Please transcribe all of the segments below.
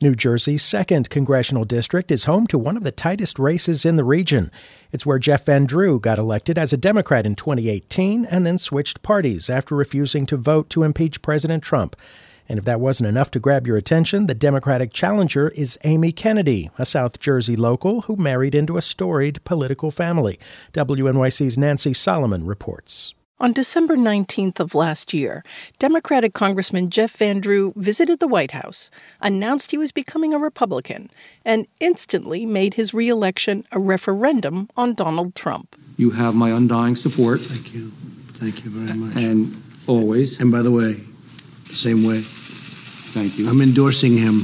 New Jersey's 2nd congressional district is home to one of the tightest races in the region. It's where Jeff Van Drew got elected as a Democrat in 2018 and then switched parties after refusing to vote to impeach President Trump. And if that wasn't enough to grab your attention, the Democratic challenger is Amy Kennedy, a South Jersey local who married into a storied political family. WNYC's Nancy Solomon reports. On December 19th of last year, Democratic Congressman Jeff Van Drew visited the White House, announced he was becoming a Republican, and instantly made his re-election a referendum on Donald Trump. You have my undying support. Thank you. Thank you very much. And always. And by the way, same way. Thank you. I'm endorsing him,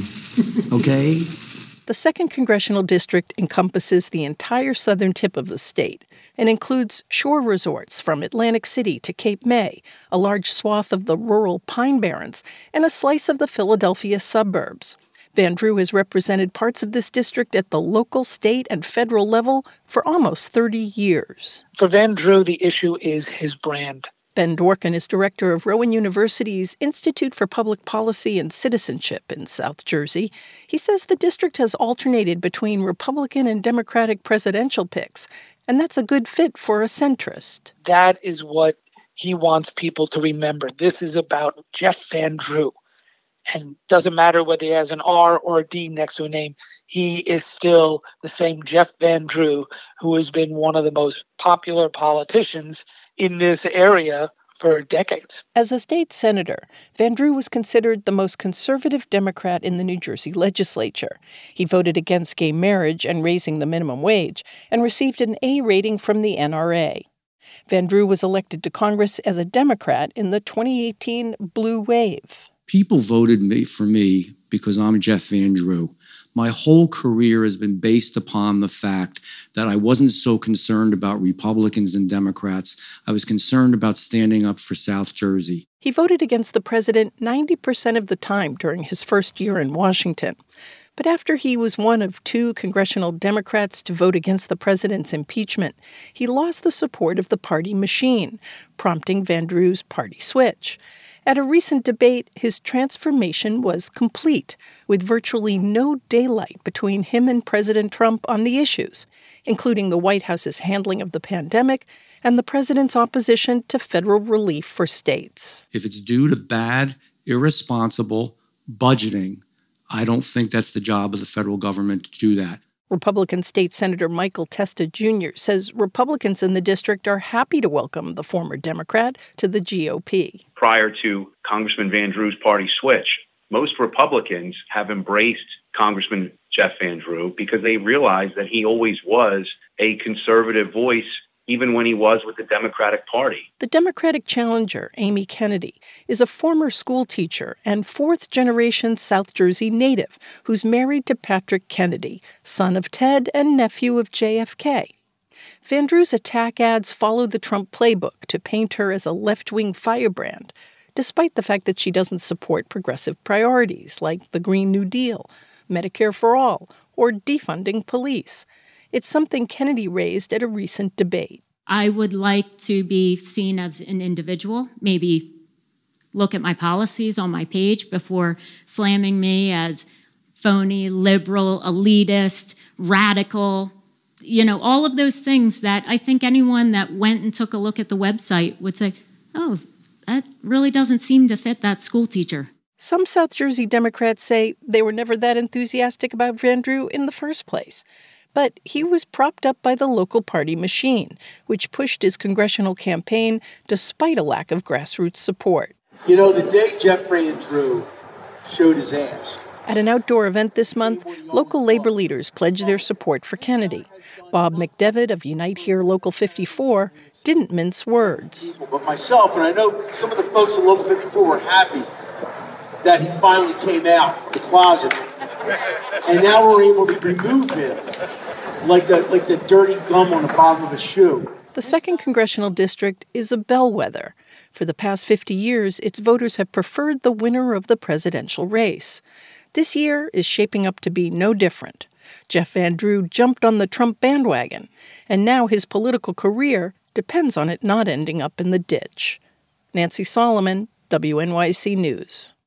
okay? The 2nd congressional district encompasses the entire southern tip of the state and includes shore resorts from Atlantic City to Cape May, a large swath of the rural Pine Barrens, and a slice of the Philadelphia suburbs. Van Drew has represented parts of this district at the local, state, and federal level for almost 30 years. For Van Drew, the issue is his brand. Ben Dworkin is director of Rowan University's Institute for Public Policy and Citizenship in South Jersey. He says the district has alternated between Republican and Democratic presidential picks, and that's a good fit for a centrist. That is what he wants people to remember. This is about Jeff Van Drew. And it doesn't matter whether he has an R or a D next to a name, he is still the same Jeff Van Drew, who has been one of the most popular politicians in this area for decades. As a state senator, Van Drew was considered the most conservative Democrat in the New Jersey legislature. He voted against gay marriage and raising the minimum wage and received an A rating from the NRA. Van Drew was elected to Congress as a Democrat in the 2018 Blue Wave. People voted for me because I'm Jeff Van Drew. My whole career has been based upon the fact that I wasn't so concerned about Republicans and Democrats. I was concerned about standing up for South Jersey. He voted against the president 90% of the time during his first year in Washington. But after he was one of 2 congressional Democrats to vote against the president's impeachment, he lost the support of the party machine, prompting Van Drew's party switch. At a recent debate, his transformation was complete, with virtually no daylight between him and President Trump on the issues, including the White House's handling of the pandemic and the president's opposition to federal relief for states. If it's due to bad, irresponsible budgeting, I don't think that's the job of the federal government to do that. Republican State Senator Michael Testa Jr. says Republicans in the district are happy to welcome the former Democrat to the GOP. Prior to Congressman Van Drew's party switch, most Republicans have embraced Congressman Jeff Van Drew because they realize that he always was a conservative voice, even when he was with the Democratic Party. The Democratic challenger, Amy Kennedy, is a former school teacher and 4th-generation South Jersey native who's married to Patrick Kennedy, son of Ted and nephew of JFK. Van Drew's attack ads followed the Trump playbook to paint her as a left-wing firebrand, despite the fact that she doesn't support progressive priorities like the Green New Deal, Medicare for All, or defunding police. It's something Kennedy raised at a recent debate. I would like to be seen as an individual, maybe look at my policies on my page before slamming me as phony, liberal, elitist, radical, all of those things that I think anyone that went and took a look at the website would say, oh, that really doesn't seem to fit that school teacher. Some South Jersey Democrats say they were never that enthusiastic about Van Drew in the first place. But he was propped up by the local party machine, which pushed his congressional campaign despite a lack of grassroots support. The day Jeff Van Drew showed his ass. At an outdoor event this month, local labor leaders pledged their support for Kennedy. Bob McDevitt of Unite Here Local 54 didn't mince words. But myself, and I know some of the folks at Local 54 were happy that he finally came out of the closet. And now we're able to remove him like the dirty gum on the bottom of a shoe. The 2nd congressional district is a bellwether. For the past 50 years, its voters have preferred the winner of the presidential race. This year is shaping up to be no different. Jeff Van Drew jumped on the Trump bandwagon, and now his political career depends on it not ending up in the ditch. Nancy Solomon, WNYC News.